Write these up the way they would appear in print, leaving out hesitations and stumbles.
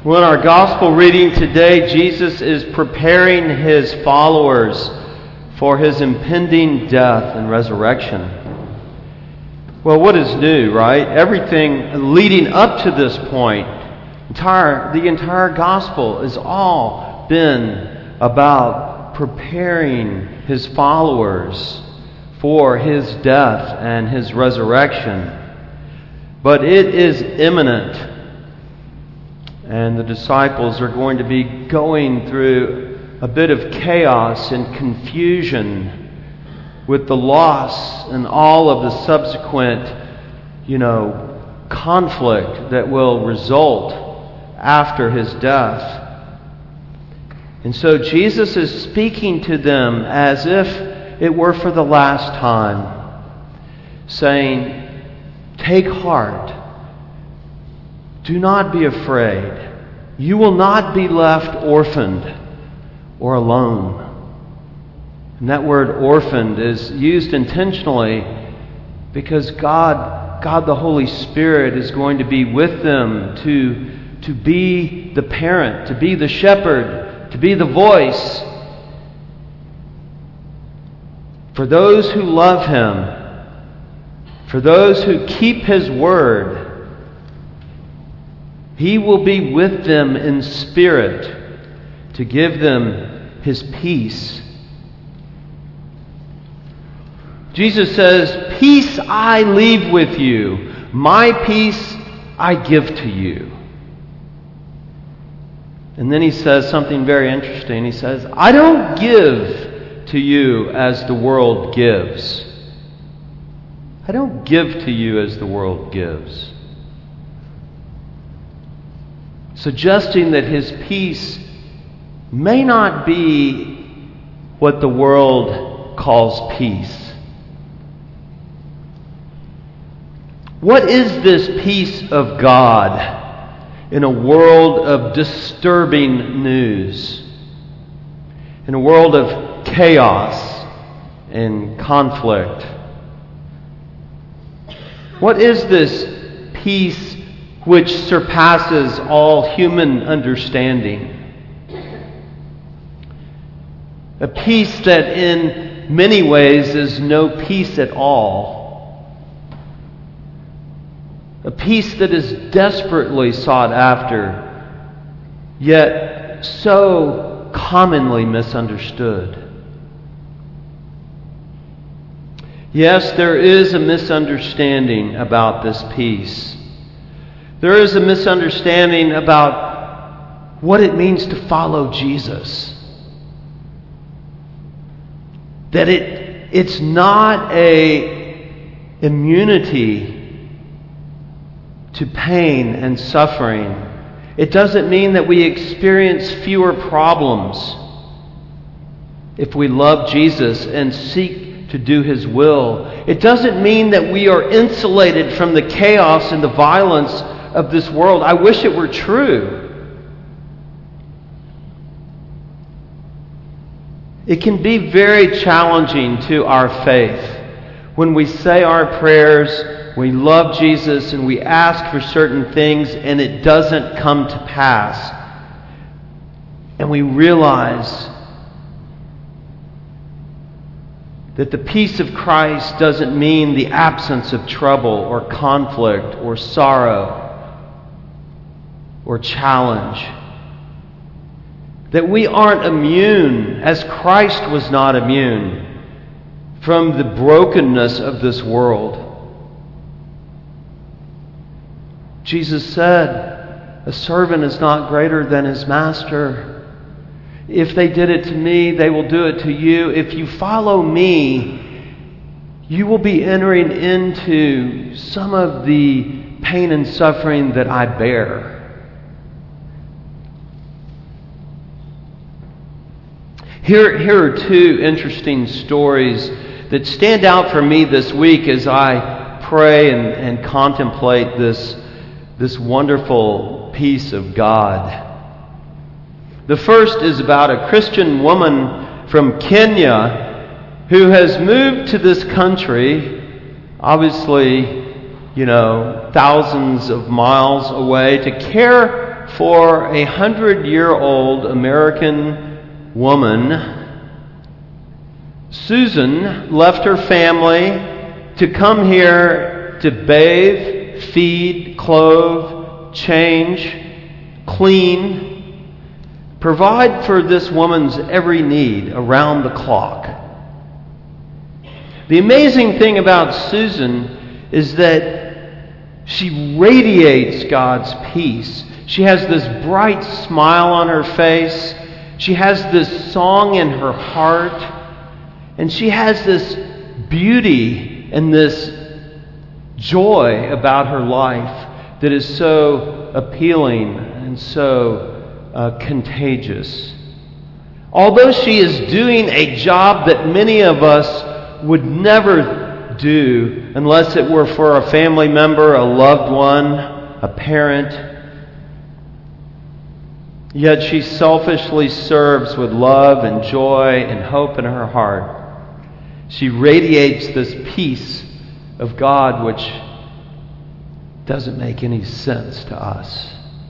Well, in our gospel reading today, Jesus is preparing his followers for his impending death and resurrection. Well, what is new, right? Everything leading up to this point, the entire gospel has all been about preparing his followers for his death and his resurrection. But it is imminent. And the disciples are going to be going through a bit of chaos and confusion with the loss and all of the subsequent, conflict that will result after his death. And so Jesus is speaking to them as if it were for the last time, saying, "Take heart. Do not be afraid. You will not be left orphaned or alone." And that word orphaned is used intentionally because God the Holy Spirit is going to be with them to be the parent, to be the shepherd, to be the voice. For those who love Him, for those who keep His word, He will be with them in spirit to give them His peace. Jesus says, "Peace I leave with you. My peace I give to you." And then He says something very interesting. He says, "I don't give to you as the world gives." I don't give to you as the world gives. Suggesting that His peace may not be what the world calls peace. What is this peace of God in a world of disturbing news? In a world of chaos and conflict? What is this peace which surpasses all human understanding? A peace that in many ways is no peace at all. A peace that is desperately sought after, yet so commonly misunderstood. Yes, there is a misunderstanding about this peace. There is a misunderstanding about what it means to follow Jesus. That it's not a immunity to pain and suffering. It doesn't mean that we experience fewer problems if we love Jesus and seek to do His will. It doesn't mean that we are insulated from the chaos and the violence of this world. I wish it were true. It can be very challenging to our faith when we say our prayers, we love Jesus, and we ask for certain things and it doesn't come to pass. And we realize that the peace of Christ doesn't mean the absence of trouble or conflict or sorrow or challenge. That we aren't immune, as Christ was not immune, from the brokenness of this world. Jesus said, "A servant is not greater than his master. If they did it to me, they will do it to you. If you follow me, you will be entering into some of the pain and suffering that I bear." Here are two interesting stories that stand out for me this week as I pray and contemplate this wonderful peace of God. The first is about a Christian woman from Kenya who has moved to this country, obviously thousands of miles away to care for a 100-year-old American woman. Susan left her family to come here to bathe, feed, clothe, change, clean, provide for this woman's every need around the clock. The amazing thing about Susan is that she radiates God's peace. She has this bright smile on her face. She has this song in her heart. And she has this beauty and this joy about her life that is so appealing and so contagious. Although she is doing a job that many of us would never do unless it were for a family member, a loved one, a parent, yet she selfishly serves with love and joy and hope in her heart. She radiates this peace of God which doesn't make any sense to us.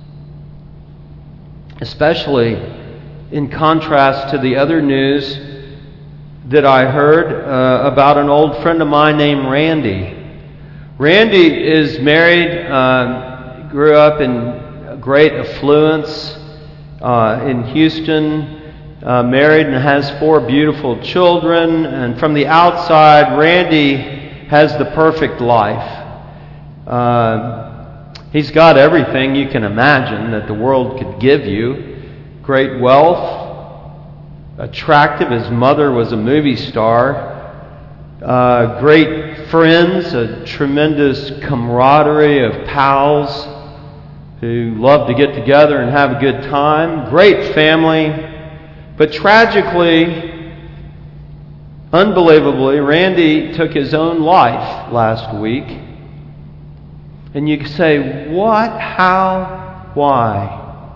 Especially in contrast to the other news that I heard about an old friend of mine named Randy. Randy is married, grew up in great affluence in Houston, married and has 4 beautiful children. And from the outside, Randy has the perfect life. He's got everything you can imagine that the world could give you. Great wealth, attractive. His mother was a movie star. Great friends, a tremendous camaraderie of pals who love to get together and have a good time. Great family. But tragically, unbelievably, Randy took his own life last week. And you say, what? How? Why?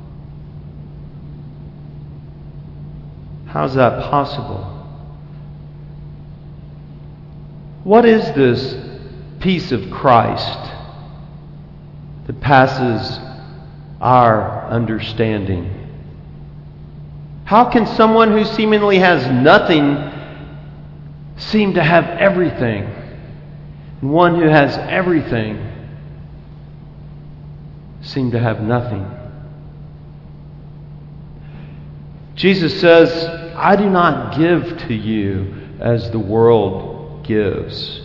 How's that possible? What is this peace of Christ that passes our understanding? How can someone who seemingly has nothing seem to have everything? And one who has everything seem to have nothing? Jesus says, I do not give to you as the world gives.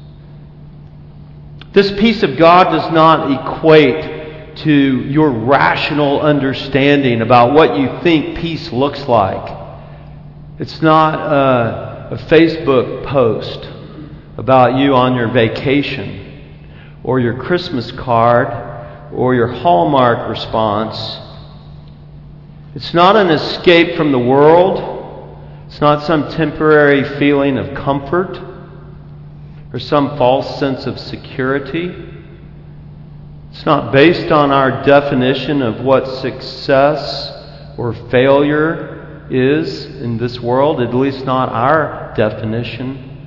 This peace of God does not equate to your rational understanding about what you think peace looks like. It's not a Facebook post about you on your vacation, or your Christmas card, or your Hallmark response. It's not an escape from the world. It's not some temporary feeling of comfort or some false sense of security. It's not based on our definition of what success or failure is in this world, at least not our definition.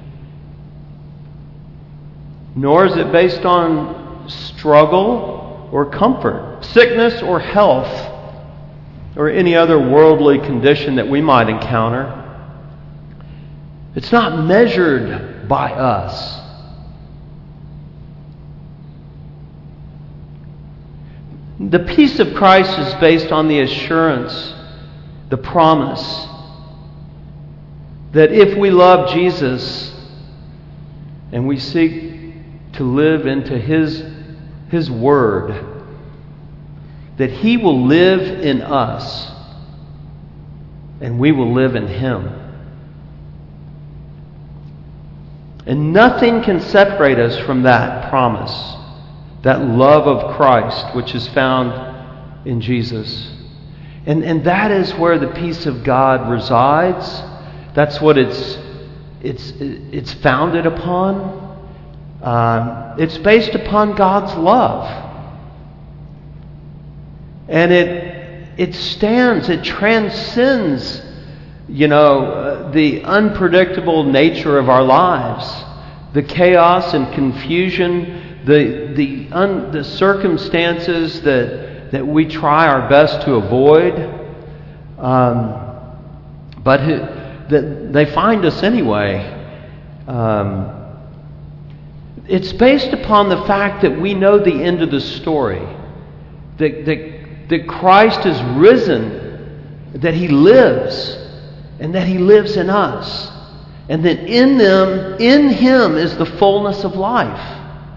Nor is it based on struggle or comfort, sickness or health, or any other worldly condition that we might encounter. It's not measured by us. The peace of Christ is based on the assurance, the promise, that if we love Jesus and we seek to live into His Word, that He will live in us and we will live in Him. And nothing can separate us from that promise, that love of Christ which is found in Jesus. And that is where the peace of God resides. That's what it's founded upon. It's based upon God's love. And it stands, it transcends, the unpredictable nature of our lives, the chaos and confusion the circumstances that we try our best to avoid, but that they find us anyway. It's based upon the fact that we know the end of the story, that Christ is risen, that He lives, and that He lives in us, and that in Him is the fullness of life.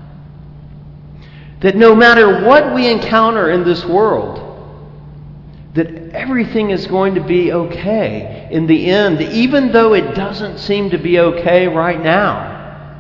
That no matter what we encounter in this world, that everything is going to be okay in the end, even though it doesn't seem to be okay right now.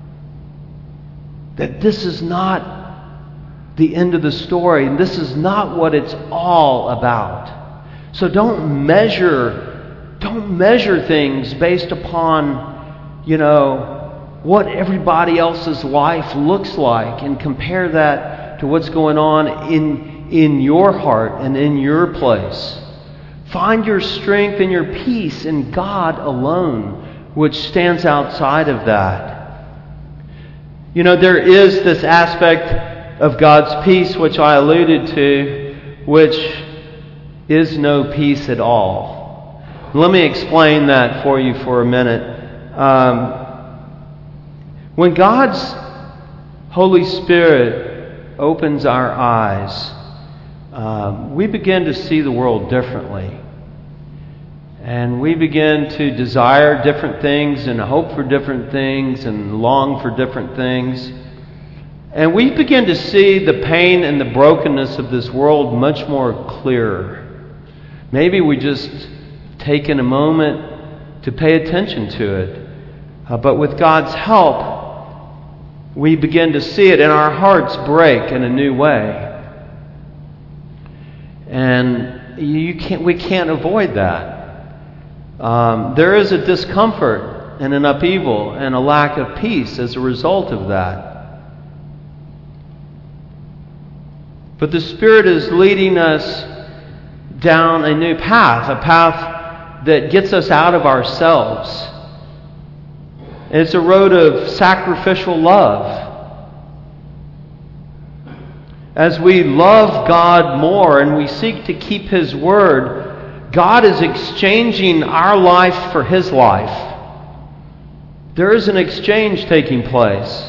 That this is not the end of the story, and this is not what it's all about. So don't measure things based upon, what everybody else's life looks like, and compare that to what's going on in your heart and in your place. Find your strength and your peace in God alone, which stands outside of that. There is this aspect of God's peace, which I alluded to, which is no peace at all. Let me explain that for you for a minute. When God's Holy Spirit opens our eyes, we begin to see the world differently. And we begin to desire different things and hope for different things and long for different things. And we begin to see the pain and the brokenness of this world much more clearer. Maybe we just taken a moment to pay attention to it. But with God's help, we begin to see it, and our hearts break in a new way. And we can't avoid that. There is a discomfort and an upheaval and a lack of peace as a result of that. But the Spirit is leading us down a new path, a path that gets us out of ourselves. And it's a road of sacrificial love. As we love God more and we seek to keep His Word, God is exchanging our life for His life. There is an exchange taking place.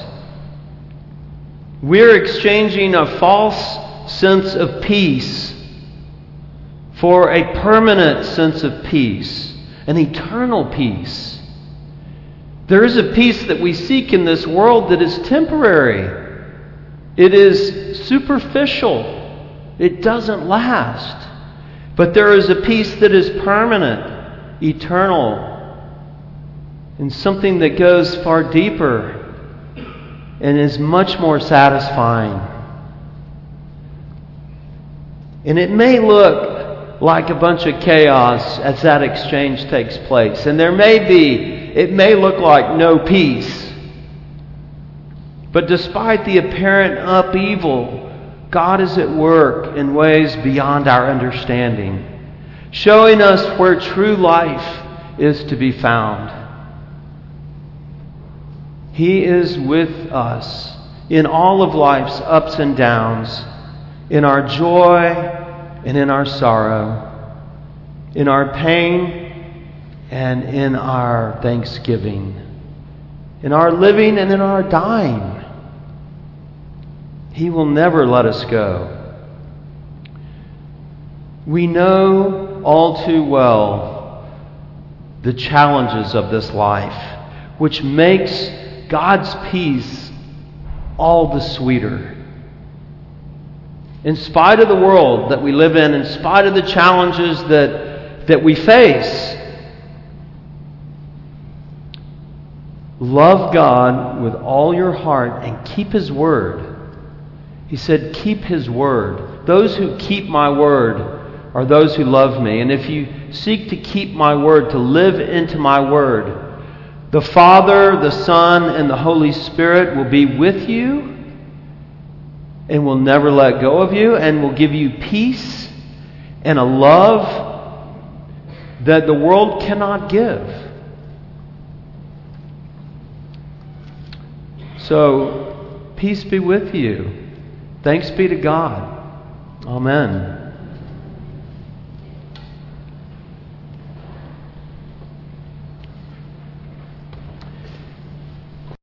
We're exchanging a false sense of peace for a permanent sense of peace, an eternal peace. There is a peace that we seek in this world that is temporary. It is superficial. It doesn't last. But there is a peace that is permanent, eternal, and something that goes far deeper and is much more satisfying. And it may look like a bunch of chaos as that exchange takes place. And it may look like no peace. But despite the apparent upheaval, God is at work in ways beyond our understanding, showing us where true life is to be found. He is with us in all of life's ups and downs, in our joy and in our sorrow, in our pain and in our thanksgiving, in our living and in our dying. He will never let us go. We know all too well the challenges of this life, which makes God's peace all the sweeter. In spite of the world that we live in spite of the challenges that we face, love God with all your heart and keep His Word. He said, keep His Word. Those who keep my Word are those who love me. And if you seek to keep my Word, to live into my Word, the Father, the Son, and the Holy Spirit will be with you and will never let go of you and will give you peace and a love that the world cannot give. So, Peace be with you. Thanks be to God. Amen.